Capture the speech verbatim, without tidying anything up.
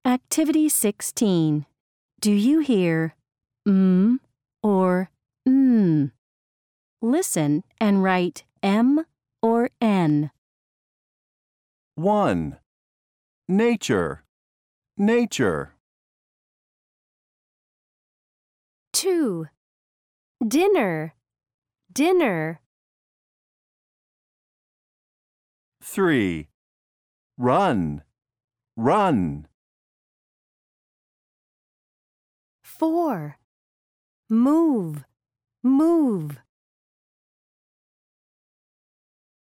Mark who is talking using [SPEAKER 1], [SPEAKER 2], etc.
[SPEAKER 1] Activity sixteen. Do you hear mm or mm? Listen and write M or N.
[SPEAKER 2] one. Nature, nature.
[SPEAKER 1] two. Dinner, dinner.
[SPEAKER 2] three. Run, run.
[SPEAKER 1] four. Move, move.